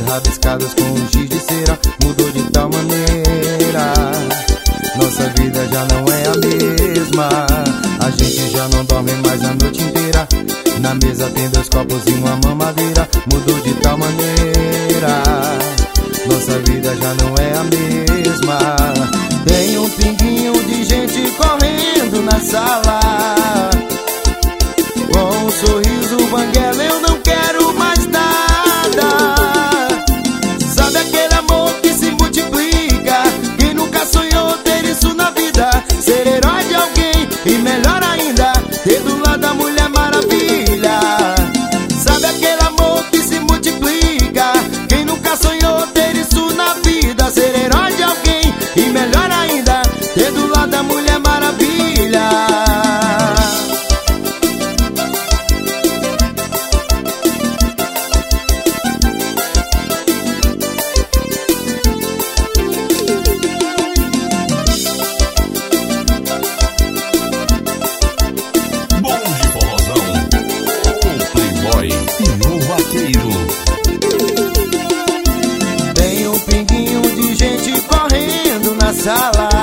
rabiscadas com um giz de cera. Mudou de tal maneira, nossa vida já não é a mesma. A gente já não dorme mais a noite inteira. Na mesa tem 2 copos e uma mamadeira. Mudou de tal maneira, nossa vida já não é a mesma. Tem um pinguinho de gente correndo na sala, com um sorriso banguela, eu não quero mais nada. Sabe aquele amor que se multiplica? Quem nunca sonhou ter isso na vida? Ser herói de alguém e melhor ainda, ter do lado da Mulher Maravilha. Sabe aquele amor que se multiplica? Quem nunca sonhou ter isso na vida? Ser herói de alguém e melhor ainda, ter do lado da Mulher Maravilha. Tem um pinguinho de gente correndo na sala,